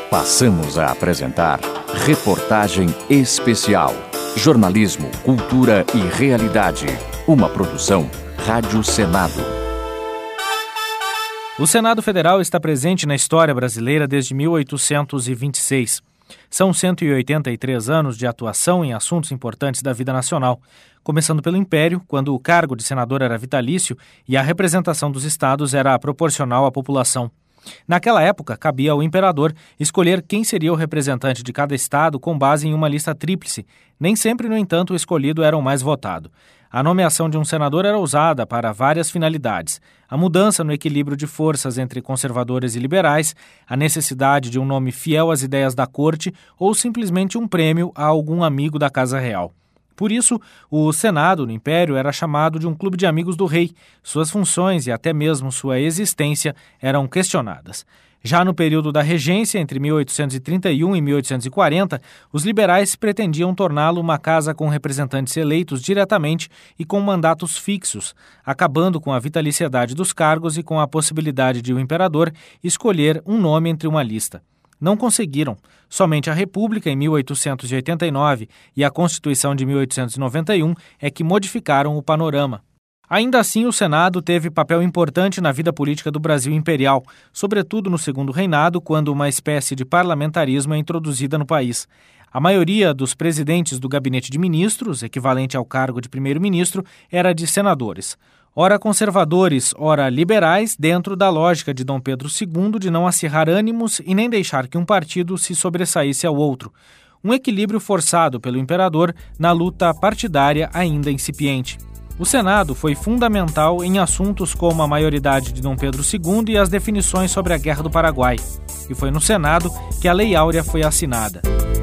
Passamos a apresentar Reportagem Especial. Jornalismo, cultura e realidade. Uma produção Rádio Senado. O Senado Federal está presente na história brasileira desde 1826. São 183 anos de atuação em assuntos importantes da vida nacional, começando pelo Império, quando o cargo de senador era vitalício e a representação dos estados era proporcional à população. Naquela época, cabia ao imperador escolher quem seria o representante de cada estado com base em uma lista tríplice. Nem sempre, no entanto, o escolhido era o mais votado. A nomeação de um senador era usada para várias finalidades: a mudança no equilíbrio de forças entre conservadores e liberais, a necessidade de um nome fiel às ideias da corte ou simplesmente um prêmio a algum amigo da Casa Real. Por isso, o Senado, no Império, era chamado de um clube de amigos do rei. Suas funções e até mesmo sua existência eram questionadas. Já no período da regência, entre 1831 e 1840, os liberais pretendiam torná-lo uma casa com representantes eleitos diretamente e com mandatos fixos, acabando com a vitaliciedade dos cargos e com a possibilidade de o imperador escolher um nome entre uma lista. Não conseguiram. Somente a República, em 1889, e a Constituição de 1891 é que modificaram o panorama. Ainda assim, o Senado teve papel importante na vida política do Brasil imperial, sobretudo no Segundo Reinado, quando uma espécie de parlamentarismo é introduzida no país. A maioria dos presidentes do gabinete de ministros, equivalente ao cargo de primeiro-ministro, era de senadores. Ora conservadores, ora liberais, dentro da lógica de Dom Pedro II de não acirrar ânimos e nem deixar que um partido se sobressaísse ao outro. Um equilíbrio forçado pelo imperador na luta partidária ainda incipiente. O Senado foi fundamental em assuntos como a maioridade de Dom Pedro II e as definições sobre a Guerra do Paraguai. E foi no Senado que a Lei Áurea foi assinada.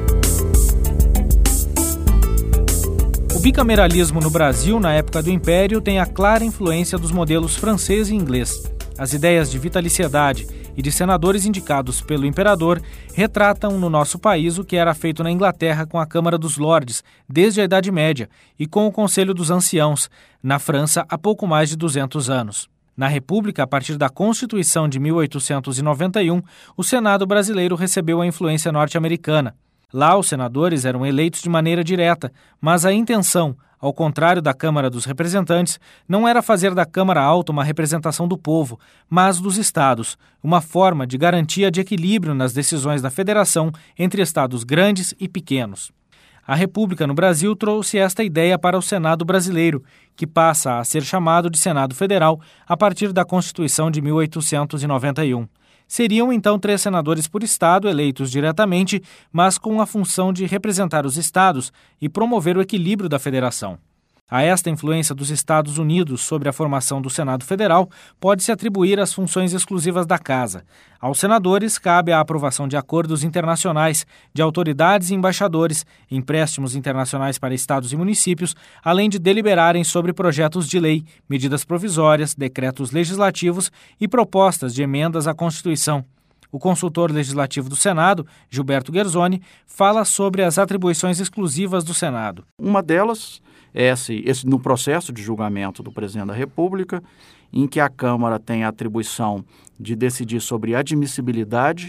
O bicameralismo no Brasil, na época do Império, tem a clara influência dos modelos francês e inglês. As ideias de vitaliciedade e de senadores indicados pelo imperador retratam no nosso país o que era feito na Inglaterra com a Câmara dos Lordes, desde a Idade Média, e com o Conselho dos Anciãos, na França, há pouco mais de 200 anos. Na República, a partir da Constituição de 1891, o Senado brasileiro recebeu a influência norte-americana. Lá, os senadores eram eleitos de maneira direta, mas a intenção, ao contrário da Câmara dos Representantes, não era fazer da Câmara Alta uma representação do povo, mas dos estados, uma forma de garantia de equilíbrio nas decisões da federação entre estados grandes e pequenos. A República no Brasil trouxe esta ideia para o Senado brasileiro, que passa a ser chamado de Senado Federal a partir da Constituição de 1891. Seriam, então, 3 senadores por estado, eleitos diretamente, mas com a função de representar os estados e promover o equilíbrio da federação. A esta influência dos Estados Unidos sobre a formação do Senado Federal pode-se atribuir as funções exclusivas da Casa. Aos senadores cabe a aprovação de acordos internacionais, de autoridades e embaixadores, empréstimos internacionais para estados e municípios, além de deliberarem sobre projetos de lei, medidas provisórias, decretos legislativos e propostas de emendas à Constituição. O consultor legislativo do Senado, Gilberto Guerzoni, fala sobre as atribuições exclusivas do Senado. Uma delas esse no processo de julgamento do presidente da República, em que a Câmara tem a atribuição de decidir sobre a admissibilidade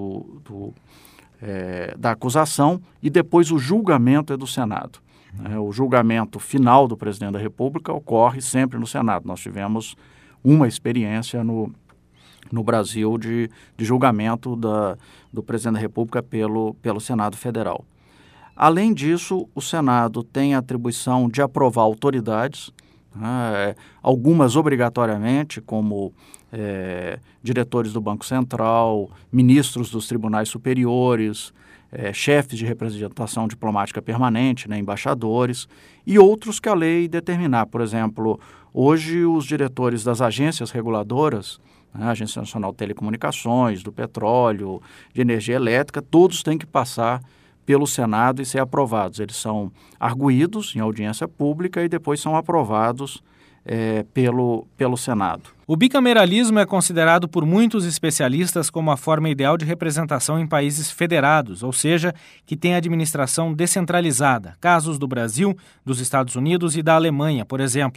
da acusação e depois o julgamento é do Senado. O julgamento final do presidente da República ocorre sempre no Senado. Nós tivemos uma experiência no Brasil de julgamento do presidente da República pelo Senado Federal. Além disso, o Senado tem a atribuição de aprovar autoridades, algumas obrigatoriamente, como diretores do Banco Central, ministros dos tribunais superiores, chefes de representação diplomática permanente, embaixadores, e outros que a lei determinar. Por exemplo, hoje os diretores das agências reguladoras, a Agência Nacional de Telecomunicações, do Petróleo, de Energia Elétrica, todos têm que passar pelo Senado e ser aprovados. Eles são arguídos em audiência pública e depois são aprovados pelo Senado. O bicameralismo é considerado por muitos especialistas como a forma ideal de representação em países federados, ou seja, que tem administração descentralizada, casos do Brasil, dos Estados Unidos e da Alemanha, por exemplo.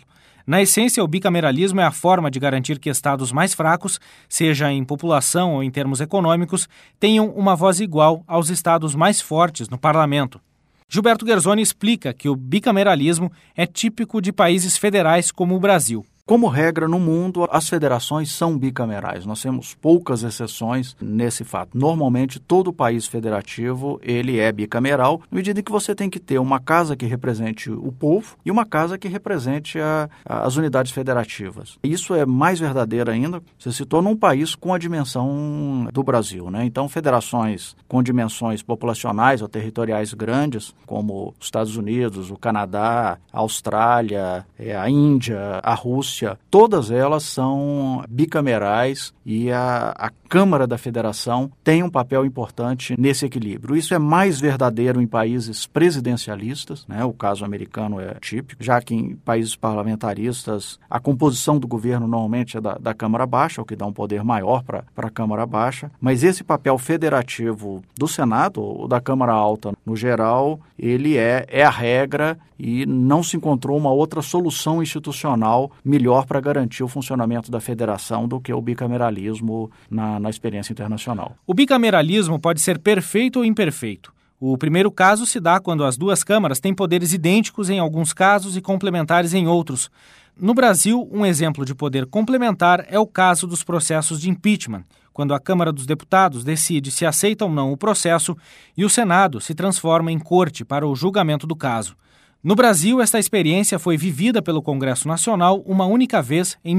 Na essência, o bicameralismo é a forma de garantir que estados mais fracos, seja em população ou em termos econômicos, tenham uma voz igual aos estados mais fortes no parlamento. Gilberto Guerzoni explica que o bicameralismo é típico de países federais como o Brasil. Como regra, no mundo, as federações são bicamerais. Nós temos poucas exceções nesse fato. Normalmente, todo país federativo ele é bicameral, na medida em que você tem que ter uma casa que represente o povo e uma casa que represente as unidades federativas. Isso é mais verdadeiro ainda, você citou, num país com a dimensão do Brasil, né? Então, federações com dimensões populacionais ou territoriais grandes, como os Estados Unidos, o Canadá, a Austrália, a Índia, a Rússia, todas elas são bicamerais e a Câmara da Federação tem um papel importante nesse equilíbrio. Isso é mais verdadeiro em países presidencialistas, né? O caso americano é típico, já que em países parlamentaristas a composição do governo normalmente é da Câmara Baixa, o que dá um poder maior para a Câmara Baixa, mas esse papel federativo do Senado ou da Câmara Alta, no geral, ele é a regra e não se encontrou uma outra solução institucional melhor para garantir o funcionamento da federação do que o bicameralismo na experiência internacional. O bicameralismo pode ser perfeito ou imperfeito. O primeiro caso se dá quando as duas câmaras têm poderes idênticos em alguns casos e complementares em outros. No Brasil, um exemplo de poder complementar é o caso dos processos de impeachment, quando a Câmara dos Deputados decide se aceita ou não o processo e o Senado se transforma em corte para o julgamento do caso. No Brasil, esta experiência foi vivida pelo Congresso Nacional uma única vez, em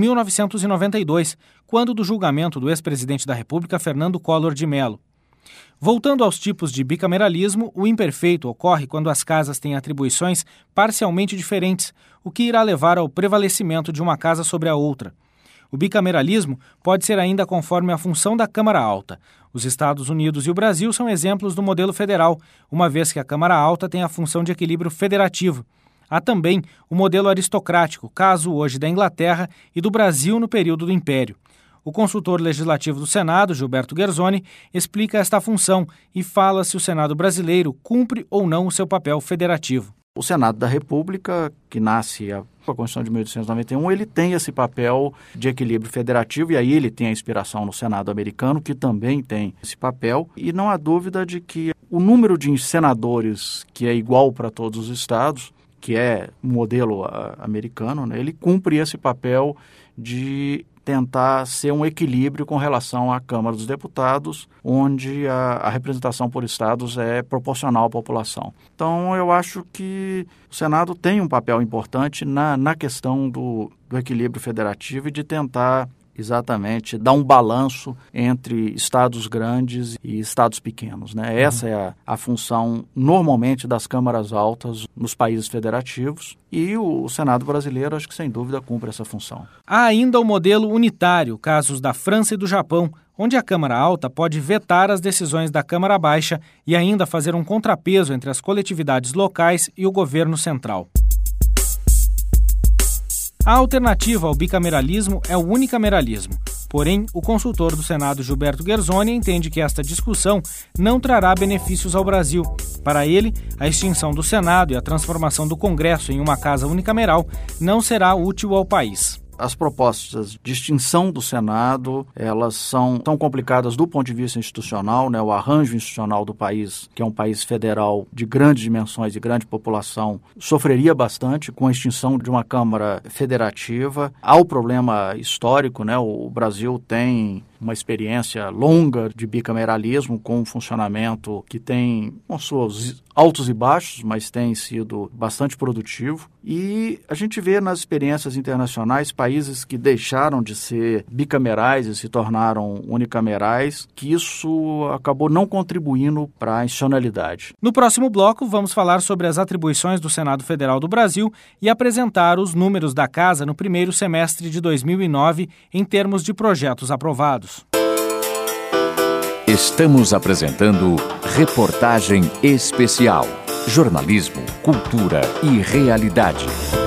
1992, quando do julgamento do ex-presidente da República, Fernando Collor de Mello. Voltando aos tipos de bicameralismo, o imperfeito ocorre quando as casas têm atribuições parcialmente diferentes, o que irá levar ao prevalecimento de uma casa sobre a outra. O bicameralismo pode ser ainda conforme a função da Câmara Alta. Os Estados Unidos e o Brasil são exemplos do modelo federal, uma vez que a Câmara Alta tem a função de equilíbrio federativo. Há também o modelo aristocrático, caso hoje da Inglaterra e do Brasil no período do Império. O consultor legislativo do Senado, Gilberto Guerzoni, explica esta função e fala se o Senado brasileiro cumpre ou não o seu papel federativo. O Senado da República, que nasce a Constituição de 1891, ele tem esse papel de equilíbrio federativo e aí ele tem a inspiração no Senado americano, que também tem esse papel. E não há dúvida de que o número de senadores, que é igual para todos os estados, que é o modelo americano, né, ele cumpre esse papel de tentar ser um equilíbrio com relação à Câmara dos Deputados, onde a representação por estados é proporcional à população. Então, eu acho que o Senado tem um papel importante na questão do equilíbrio federativo e de tentar exatamente dar um balanço entre estados grandes e estados pequenos, né? Essa é a função normalmente das câmaras altas nos países federativos e o Senado brasileiro acho que sem dúvida cumpre essa função. Há ainda o modelo unitário, casos da França e do Japão, onde a Câmara Alta pode vetar as decisões da Câmara Baixa e ainda fazer um contrapeso entre as coletividades locais e o governo central. A alternativa ao bicameralismo é o unicameralismo. Porém, o consultor do Senado, Gilberto Guerzoni, entende que esta discussão não trará benefícios ao Brasil. Para ele, a extinção do Senado e a transformação do Congresso em uma casa unicameral não será útil ao país. As propostas de extinção do Senado, elas são tão complicadas do ponto de vista institucional, né? O arranjo institucional do país, que é um país federal de grandes dimensões e grande população, sofreria bastante com a extinção de uma Câmara federativa. Há o problema histórico, né? O Brasil tem uma experiência longa de bicameralismo com um funcionamento que tem seus altos e baixos, mas tem sido bastante produtivo. E a gente vê nas experiências internacionais países que deixaram de ser bicamerais e se tornaram unicamerais, que isso acabou não contribuindo para a institucionalidade. No próximo bloco, vamos falar sobre as atribuições do Senado Federal do Brasil e apresentar os números da Casa no primeiro semestre de 2009 em termos de projetos aprovados. Estamos apresentando Reportagem Especial. Jornalismo, cultura e realidade.